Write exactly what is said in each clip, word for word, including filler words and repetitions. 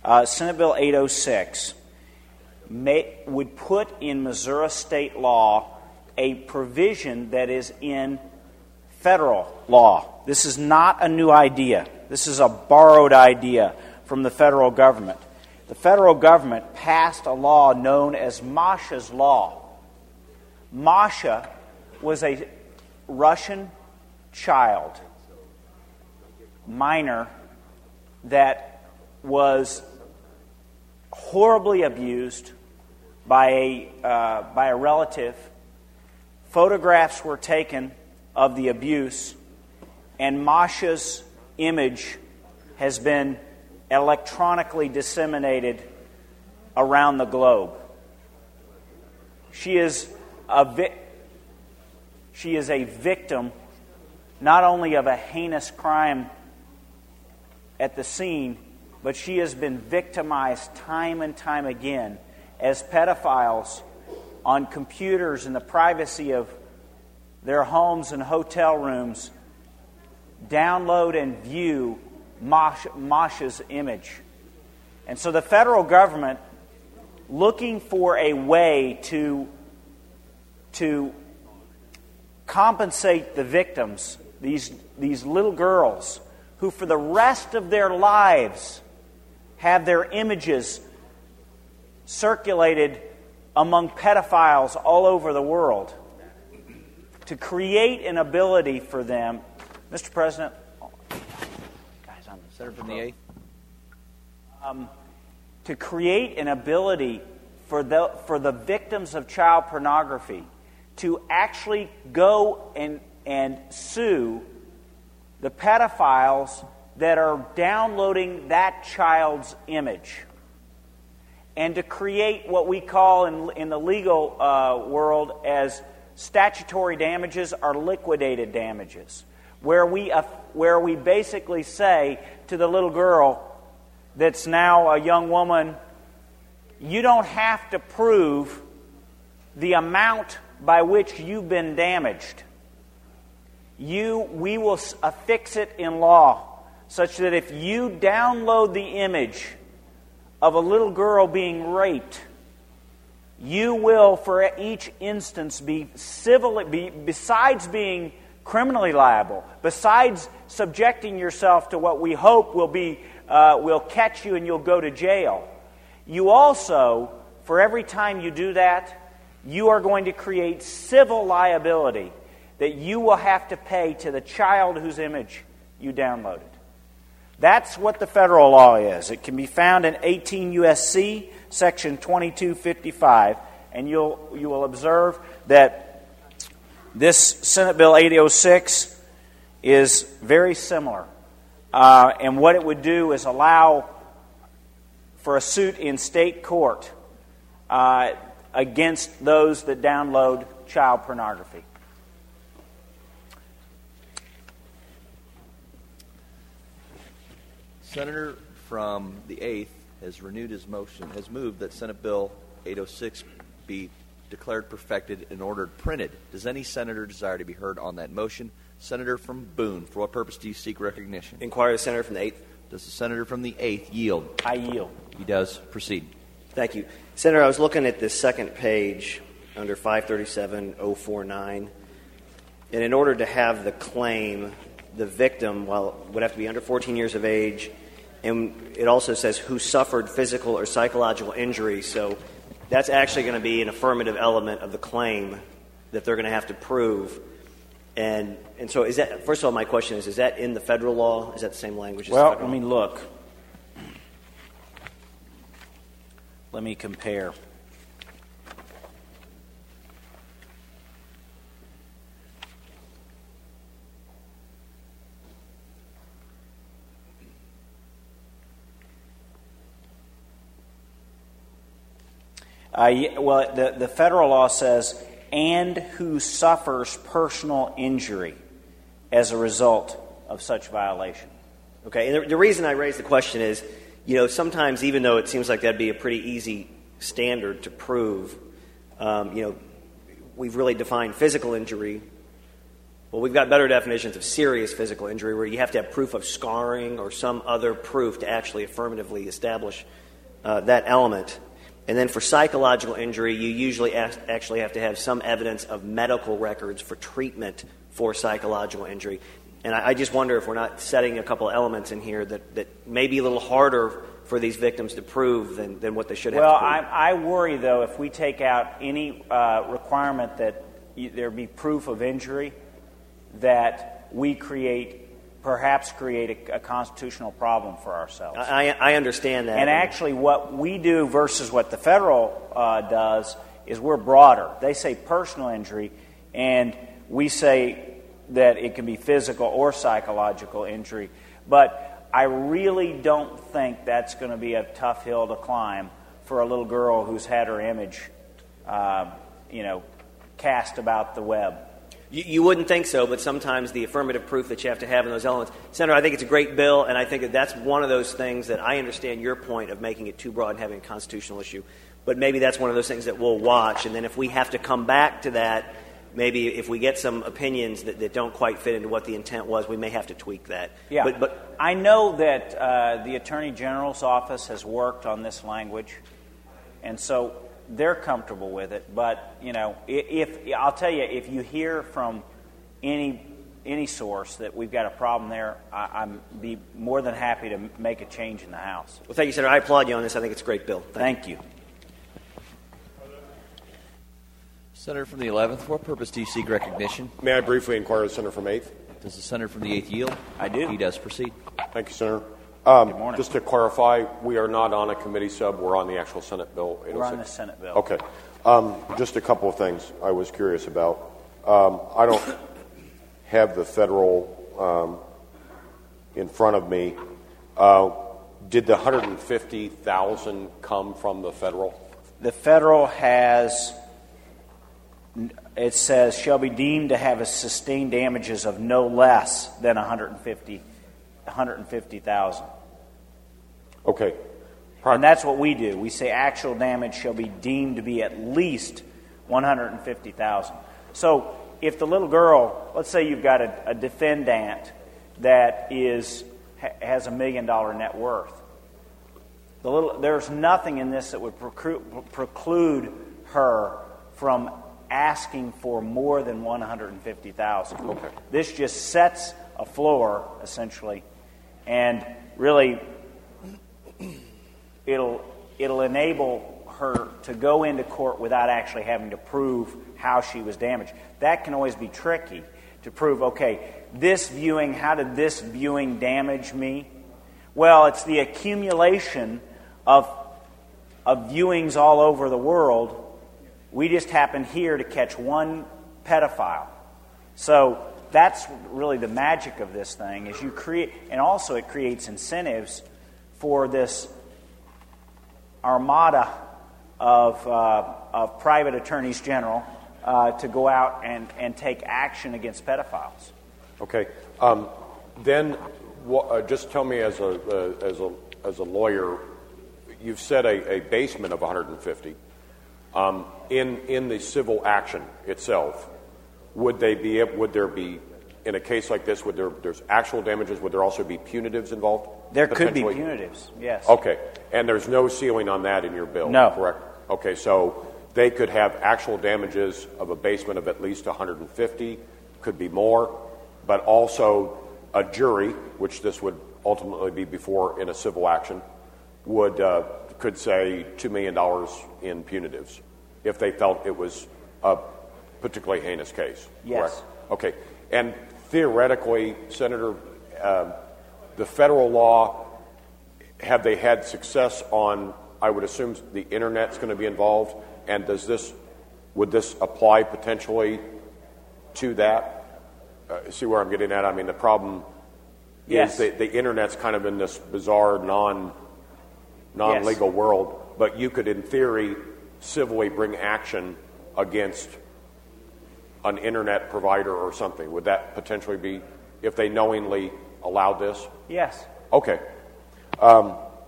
uh, Senate Bill eight oh six may, would put in Missouri state law a provision that is in federal law. This is not a new idea. This is a borrowed idea from the federal government. The federal government passed a law known as Masha's Law. Masha was a Russian child, minor, that was horribly abused by a, uh, by a relative. Photographs were taken of the abuse, and Masha's image has been electronically disseminated around the globe. She is a vi- she is a victim not only of a heinous crime at the scene, but she has been victimized time and time again as pedophiles on computers in the privacy of their homes and hotel rooms download and view Masha, Masha's image. And so the federal government, looking for a way to, to compensate the victims, these, these little girls who for the rest of their lives have their images circulated among pedophiles all over the world, to create an ability for them. Mister President, guys, I'm the senator from the eighth. Um, to create an ability for the for the victims of child pornography to actually go and and sue the pedophiles that are downloading that child's image, and to create what we call in in the legal uh, world as statutory damages or liquidated damages, where we uh, where we basically say to the little girl that's now a young woman, you don't have to prove the amount by which you've been damaged. You, we will affix it in law such that if you download the image of a little girl being raped, you will, for each instance, be civil. Be, besides being criminally liable, besides subjecting yourself to what we hope will be uh, will catch you and you'll go to jail, you also, for every time you do that, you are going to create civil liability that you will have to pay to the child whose image you downloaded. That's what the federal law is. It can be found in eighteen U S C Section twenty-two fifty-five, and you'll you will observe that this Senate Bill eight oh six is very similar. Uh, and what it would do is allow for a suit in state court uh, against those that download child pornography. Senator from the eighth has renewed his motion, has moved that Senate Bill eight oh six be declared perfected and ordered printed. Does any senator desire to be heard on that motion? Senator from Boone, for what purpose do you seek recognition? Inquire the senator from the eighth. Does the senator from the eighth yield? I yield. He does. Proceed. Thank you. Senator, I was looking at this second page under five thirty-seven oh forty-nine, and in order to have the claim, the victim, well, would have to be under fourteen years of age, and it also says who suffered physical or psychological injury, so that's actually going to be an affirmative element of the claim that they're going to have to prove. And and so is that, first of all, my question is, is that in the federal law? Is that the same language as well, the federal I mean, law? look. Let me compare. Uh, well, the, the federal law says, and who suffers personal injury as a result of such violation. Okay, and the, the reason I raise the question is, you know, sometimes even though it seems like that'd be a pretty easy standard to prove, um, you know, we've really defined physical injury Well, we've got better definitions of serious physical injury where you have to have proof of scarring or some other proof to actually affirmatively establish uh, that element. And then for psychological injury, you usually ask, actually have to have some evidence of medical records for treatment for psychological injury. And I, I just wonder if we're not setting a couple of elements in here that, that may be a little harder for these victims to prove than, than what they should have well, to prove. Well, I, I worry, though, if we take out any uh, requirement that you, there be proof of injury, that we create, perhaps create a, a constitutional problem for ourselves. I, I understand that. And actually what we do versus what the federal uh, does is we're broader. They say personal injury, and we say that it can be physical or psychological injury. But I really don't think that's going to be a tough hill to climb for a little girl who's had her image, uh, you know, cast about the web. You, you wouldn't think so, but sometimes the affirmative proof that you have to have in those elements. Senator, I think it's a great bill, and I think that that's one of those things that I understand your point of making it too broad and having a constitutional issue. But maybe that's one of those things that we'll watch, and then if we have to come back to that, maybe if we get some opinions that, that don't quite fit into what the intent was, we may have to tweak that. Yeah, but, but I know that uh, the Attorney General's office has worked on this language, and so they're comfortable with it. But, you know, if, if I'll tell you, if you hear from any any source that we've got a problem there, I, I'm be more than happy to make a change in the House. Well, thank you, Senator. I applaud you on this. I think it's a great bill. Thank, thank you. you. Senator from the eleventh, for what purpose do you seek recognition? May I briefly inquire the Senator from eighth? Does the Senator from the eighth yield? I do. He does. Proceed. Thank you, Senator. Um, Good morning. Just to clarify, we are not on a committee sub. We're on the actual Senate bill. We're on the Senate bill. Okay. Um, just a couple of things I was curious about. Um, I don't have the federal um, in front of me. Uh, did the one hundred fifty thousand come from the federal? The federal has, it says, shall be deemed to have a sustained damages of no less than one hundred fifty thousand. Okay. And that's what we do. We say actual damage shall be deemed to be at least one hundred fifty thousand. So if the little girl, let's say you've got a, a defendant that is has a million dollar net worth, the little, there's nothing in this that would preclude, preclude her from asking for more than one hundred fifty thousand. Okay. This just sets a floor, essentially, and really it'll it'll enable her to go into court without actually having to prove how she was damaged. That can always be tricky to prove, okay, this viewing, how did this viewing damage me? Well, it's the accumulation of of viewings all over the world. We just happen here to catch one pedophile. So that's really the magic of this thing, is you create, and also it creates incentives for this armada of, uh, of private attorneys general uh, to go out and, and take action against pedophiles. Okay. Um, then, wh- uh, just tell me, as a uh, as a as a lawyer, you've said a, a basement of one hundred fifty. Um, in in the civil action itself, would they be? Would there be, in a case like this, would there there's actual damages? Would there also be punitives involved? There could be punitives. Yes. Okay, and there's no ceiling on that in your bill. No. Correct. Okay, so they could have actual damages of a basement of at least one hundred fifty, could be more, but also a jury, which this would ultimately be before in a civil action, would uh, could say two million dollars in punitives if they felt it was a particularly heinous case. Yes. Correct? Okay. And theoretically, Senator, uh, the federal law, have they had success on, I would assume the Internet's going to be involved, and does this, would this apply potentially to that? Uh, see where I'm getting at? I mean, the problem Yes. is that the Internet's kind of in this bizarre non, non-legal Yes. world, but you could, in theory, civilly bring action against an Internet provider or something. Would that potentially be, if they knowingly allowed this? Yes. Okay. Um,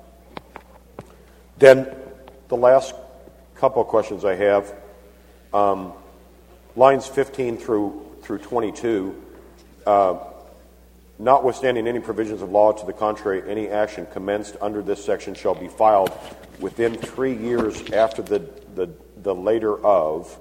then the last couple of questions I have, um, lines fifteen through through twenty-two, uh, notwithstanding any provisions of law to the contrary, any action commenced under this section shall be filed within three years after the, the, the later of.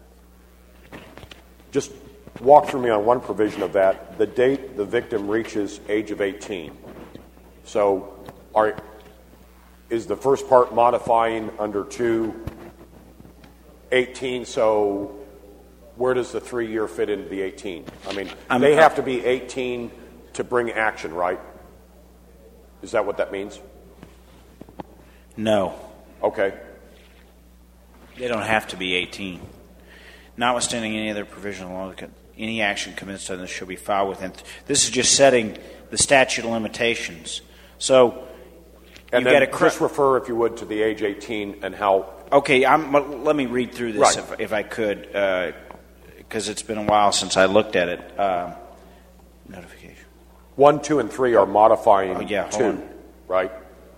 Just walk through me on one provision of that, the date the victim reaches age of eighteen. So are, is the first part modifying under two eighteen, so where does the three-year fit into the eighteen? I mean, I'm, they have to be eighteen to bring action, right? Is that what that means? No. Okay. They don't have to be eighteen. Notwithstanding any other provision of law, any action commenced under this shall be filed within. Th- this is just setting the statute of limitations. So, and you've then got to cr- just refer, if you would, to the age eighteen and how. Okay, I'm, let me read through this right. if, if I could, because uh, it's been a while since I looked at it. Uh, notification. One, two, and three are modifying oh, yeah, two, on. right?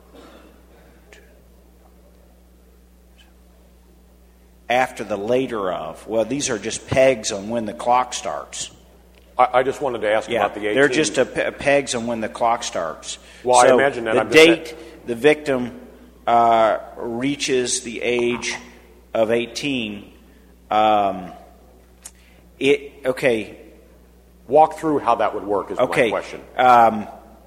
After the later of. Well, these are just pegs on when the clock starts. I, I just wanted to ask yeah, about the eighteen. They're just a pe- pegs on when the clock starts. Well, so I imagine that. The I'm date just the victim uh, reaches the age of eighteen. Um, it okay. Walk through how that would work is okay. my question. Um,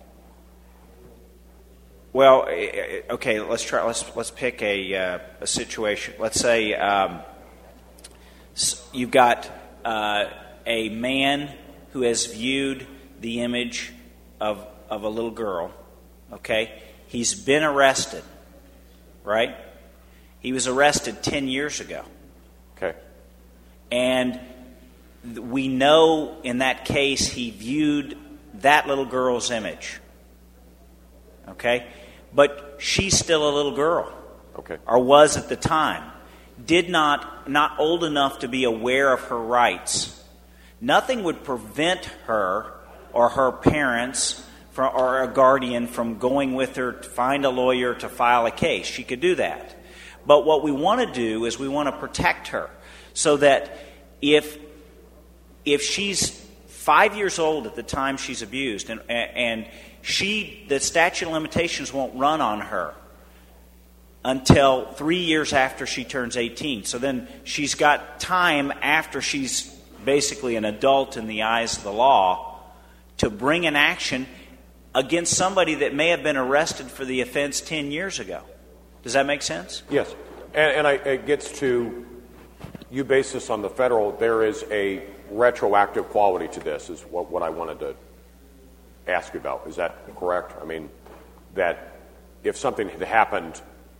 well, okay. Let's try. Let's let's pick a uh, a situation. Let's say um, you've got uh, a man who has viewed the image of of a little girl. Okay, he's been arrested. Right? He was arrested ten years ago. Okay. And we know in that case he viewed that little girl's image. Okay? But she's still a little girl. Okay. Or was at the time. Did not, not old enough to be aware of her rights. Nothing would prevent her or her parents from, or a guardian from going with her to find a lawyer to file a case. She could do that. But what we want to do is we want to protect her so that if if she's five years old at the time she's abused and and she the statute of limitations won't run on her until three years after she turns eighteen. So then she's got time after she's basically an adult in the eyes of the law to bring an action against somebody that may have been arrested for the offense ten years ago. Does that make sense? Yes. And, and I, it gets to, you base this on the federal, there is a retroactive quality to this, is what, what I wanted to ask you about. Is that correct? I mean, that if something had happened,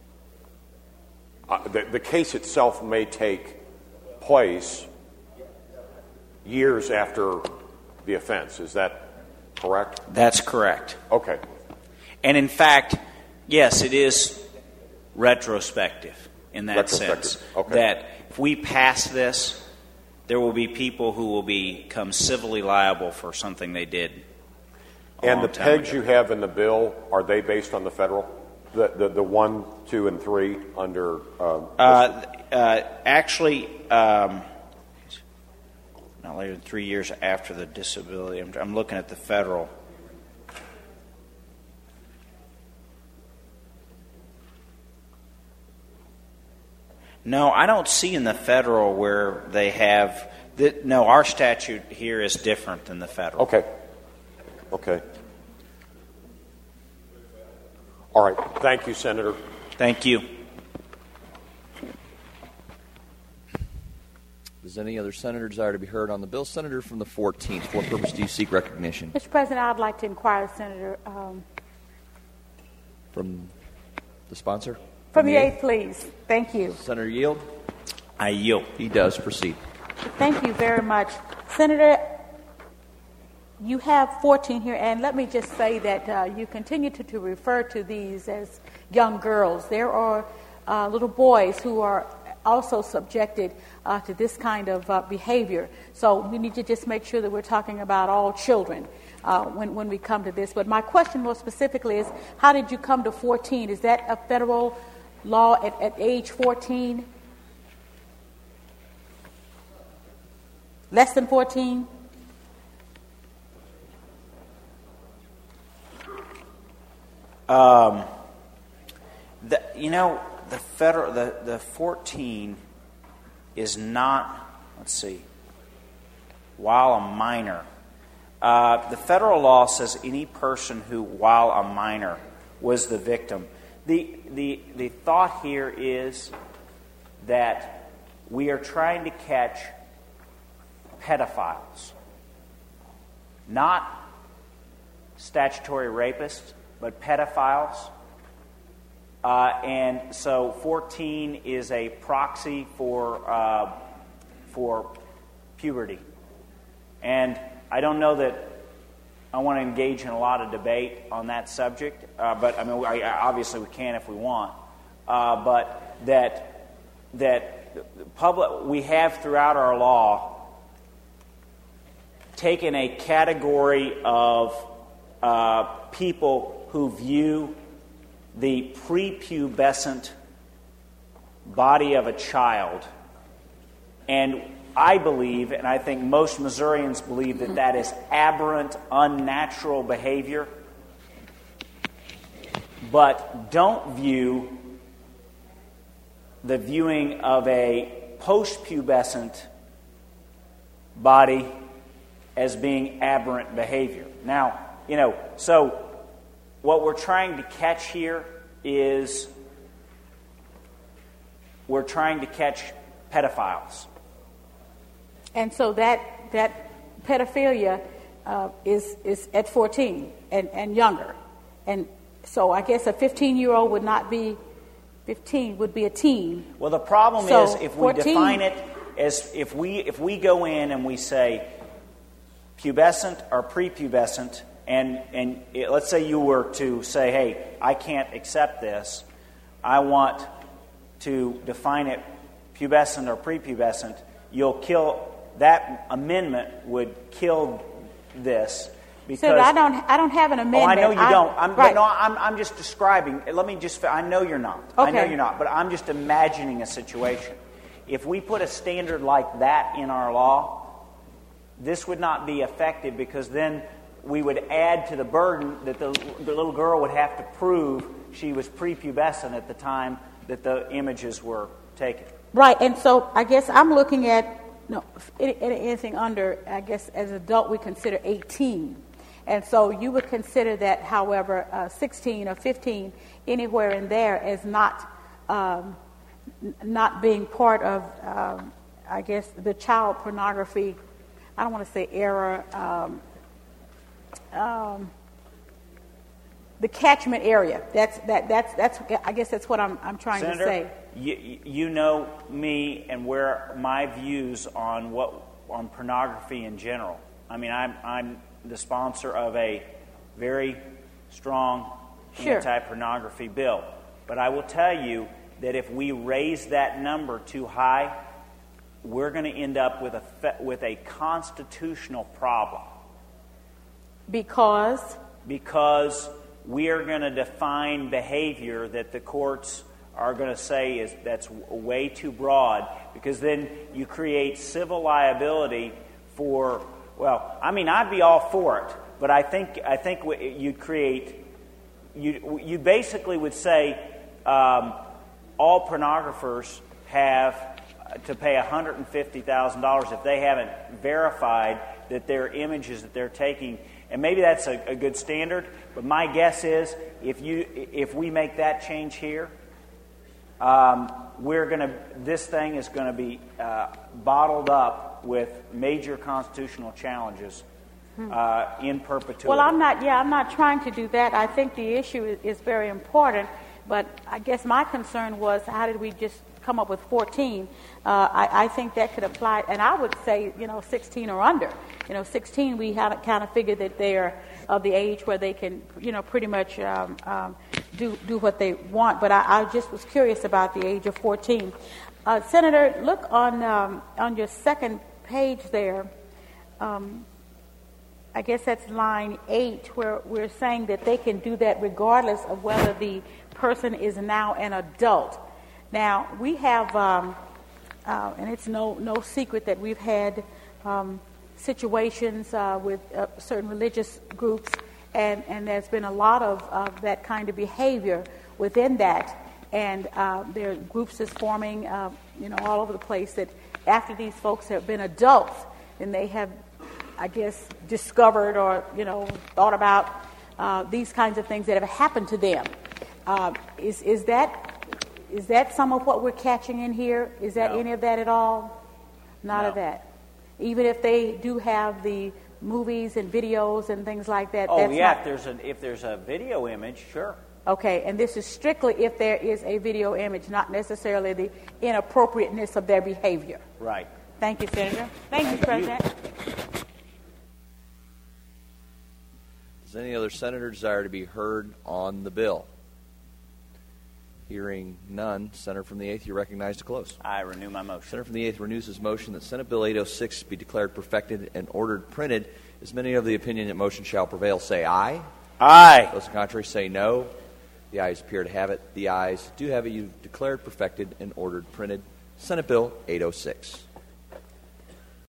uh, the, the case itself may take place years after the offense. Is that correct? That's correct. Okay. And in fact, yes, it is retrospective in that Retrospective. sense. Okay. That if we pass this, there will be people who will become civilly liable for something they did. a And long the time pegs ago. you have in the bill, are they based on the federal? The the, the one, two, and three under. Um, Uh, uh, actually, um, not later than three years after the disability. I'm, I'm looking at the federal. No, I don't see in the federal where they have. The, no, our statute here is different than the federal. Okay. Okay. All right. Thank you, Senator. Thank you. Does any other senator desire to be heard on the bill? Senator from the fourteenth. For what purpose do you seek recognition? Mister President, I'd like to inquire, Senator, um, From the sponsor? from the eighth, please. Thank you. Senator Yield? I yield. He does. Proceed. Thank you very much. Senator, you have fourteen here, and let me just say that uh, you continue to, to refer to these as young girls. There are uh, little boys who are also subjected uh, to this kind of uh, behavior. So we need to just make sure that we're talking about all children uh, when, when we come to this. But my question more specifically is, how did you come to fourteen? Is that a federal law at, at age fourteen? Less than fourteen? Um, the, you know, the federal, the, the fourteen is not, let's see, while a minor. Uh, the federal law says any person who, while a minor, was the victim. The, the, the thought here is that we are trying to catch pedophiles, not statutory rapists, but pedophiles. Uh, and so fourteen is a proxy for uh, for puberty. And I don't know that I want to engage in a lot of debate on that subject, uh, but I mean, I, obviously we can if we want. Uh, but that that public we have throughout our law taken a category of uh, people who view the prepubescent body of a child, and I believe, and I think most Missourians believe, that that is aberrant, unnatural behavior, but don't view the viewing of a postpubescent body as being aberrant behavior. Now, you know, so what we're trying to catch here is we're trying to catch pedophiles. And so that that pedophilia uh, is is at fourteen and, and younger. And so I guess a fifteen-year-old would not be fifteen, would be a teen. Well, the problem so is if we fourteen define it as if we if we go in and we say pubescent or prepubescent, and and it, let's say you were to say, hey, I can't accept this. I want to define it pubescent or prepubescent. You'll kill. That amendment would kill this because so I don't. I don't have an amendment. Oh, I know you I, don't. I'm, right. no, I'm. I'm just describing. Let me just. I know you're not. Okay. I know you're not. But I'm just imagining a situation. If we put a standard like that in our law, this would not be effective because then we would add to the burden that the, the little girl would have to prove she was prepubescent at the time that the images were taken. Right. And so I guess I'm looking at. No, anything under, I guess, as an adult, we consider eighteen. And so you would consider that, however, uh, sixteen or fifteen, anywhere in there, as not um, not being part of, um, I guess, the child pornography, I don't want to say era, um, um, the catchment area. That's, that, that's, that's, I guess that's what I'm, I'm trying Senator, to say. You, you know me and where my views on what on pornography in general. I mean, I'm I'm the sponsor of a very strong sure. anti-pornography bill. But I will tell you that if we raise that number too high, we're going to end up with a with a constitutional problem. Because because we are going to define behavior that the courts are going to say is that's way too broad, because then you create civil liability for, well, I mean, I'd be all for it, but I think I think you'd create, you you basically would say um, all pornographers have to pay one hundred fifty thousand dollars if they haven't verified that their images that they're taking, and maybe that's a, a good standard, but my guess is if you if we make that change here, Um, we're going to. This thing is going to be uh, bottled up with major constitutional challenges uh, in perpetuity. Well, I'm not. Yeah, I'm not trying to do that. I think the issue is, is very important. But I guess my concern was, how did we just come up with fourteen? Uh, I, I think that could apply, and I would say, you know, sixteen or under. You know, sixteen, we have kind of figured that they're of the age where they can, you know, pretty much um, um, do do what they want. But I, I just was curious about the age of fourteen. Uh, Senator, look on um, on your second page there. Um, I guess that's line eight, where we're saying that they can do that regardless of whether the person is now an adult. Now, we have, um, uh, and it's no no secret that we've had um, situations uh, with uh, certain religious groups And, and there's been a lot of, of that kind of behavior within that. And uh, there are groups that's forming, uh, you know, all over the place that after these folks have been adults, then they have, I guess, discovered or, you know, thought about uh, these kinds of things that have happened to them. Uh, is, is that is that some of what we're catching in here? Is that No. any of that at all? Not No. of that. Even if they do have the movies and videos and things like that. Oh, that's yeah, not, if there's, a, if there's a video image, sure. okay, and this is strictly if there is a video image, not necessarily the inappropriateness of their behavior. Right. Thank you, Senator. Thank you, President. Does any other senator desire to be heard on the bill? Hearing none, Senator from the eighth, you're recognized to close. I renew my motion. Senator from the eighth renews his motion that Senate Bill eight oh six be declared perfected and ordered printed. As many of the opinion that motion shall prevail, say aye. Aye. Those contrary say no. The ayes appear to have it. The ayes do have it. You've declared perfected and ordered printed Senate Bill eight oh six.